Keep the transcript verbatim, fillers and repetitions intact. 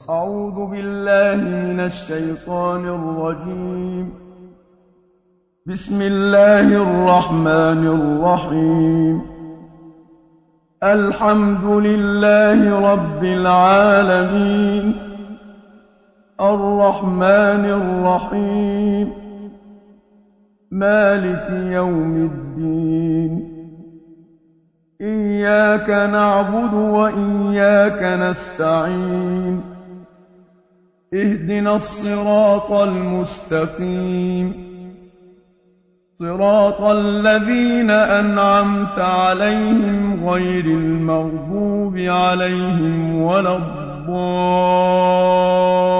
أعوذ بالله من الشيطان الرجيم. بسم الله الرحمن الرحيم. الحمد لله رب العالمين، الرحمن الرحيم، مالك يوم الدين. إياك نعبد وإياك نستعين. اهدنا الصراط المستقيم، صراط الذين أنعمت عليهم غير المغضوب عليهم ولا الضالين.